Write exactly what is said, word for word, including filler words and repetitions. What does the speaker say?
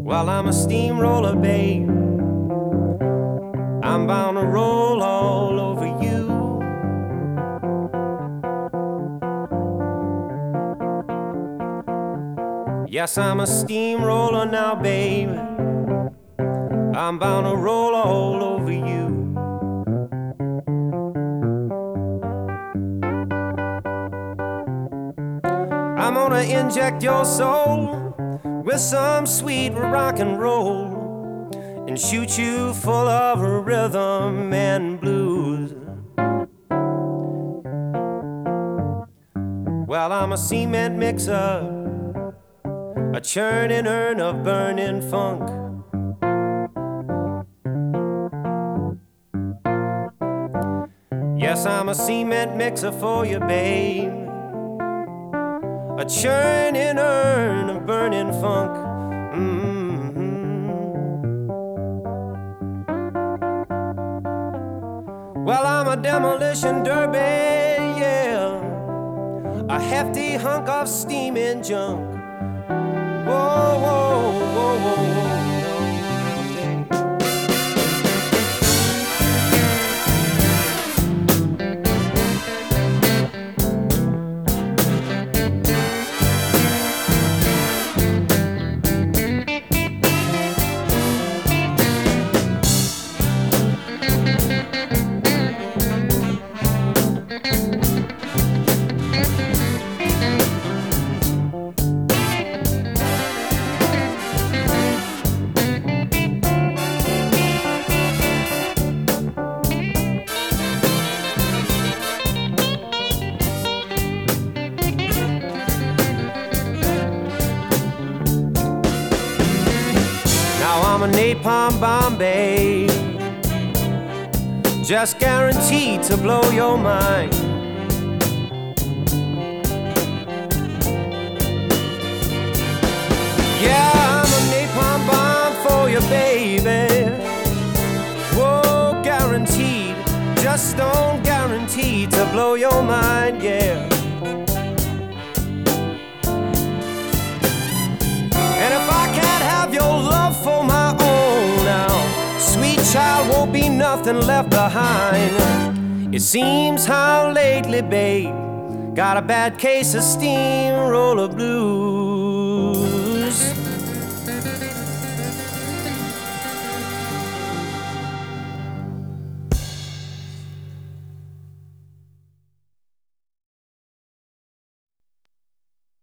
Well, I'm a steamroller, babe. I'm bound to roll all over you. Yes, I'm a steamroller now, baby. I'm bound to roll all over you. I'm gonna inject your soul with some sweet rock and roll and shoot you full of rhythm and blues. Well, I'm a cement mixer, a churning urn of burning funk. Yes, I'm a cement mixer for you, babe, a churning urn of burning funk. Mm-hmm. Well, I'm a demolition derby, yeah, a hefty hunk of steaming junk. Whoa, whoa, whoa, whoa, whoa. I'm a napalm bomb, babe, just guaranteed to blow your mind. Yeah, I'm a napalm bomb for you, baby. Whoa, guaranteed, just don't guaranteed to blow your mind, yeah. And if I can't have your love for my own now, sweet child, won't be nothing left behind. It seems how lately, babe, got a bad case of steamroller blues.